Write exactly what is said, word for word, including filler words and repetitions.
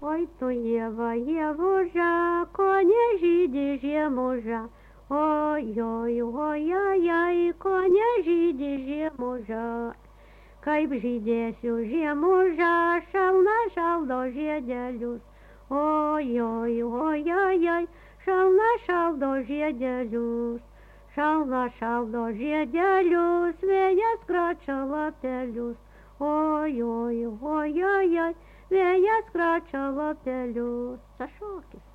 Oi tu Ieva, Ievuža, ko nežydi žiemuža. Oi, oi, oi, oi, oi, ko nežydi žiemuža. Kaip žydėsiu žiemuža, šalna šaldo žiedelius. Oi, oi, oi, oi, oi, šalna šaldo žiedelius. Šalna šaldo žiedelius, vėjas kračia lapelius. Oi, oi, oi, oi, oi, vėjas kračia lapelius. Tas šokis.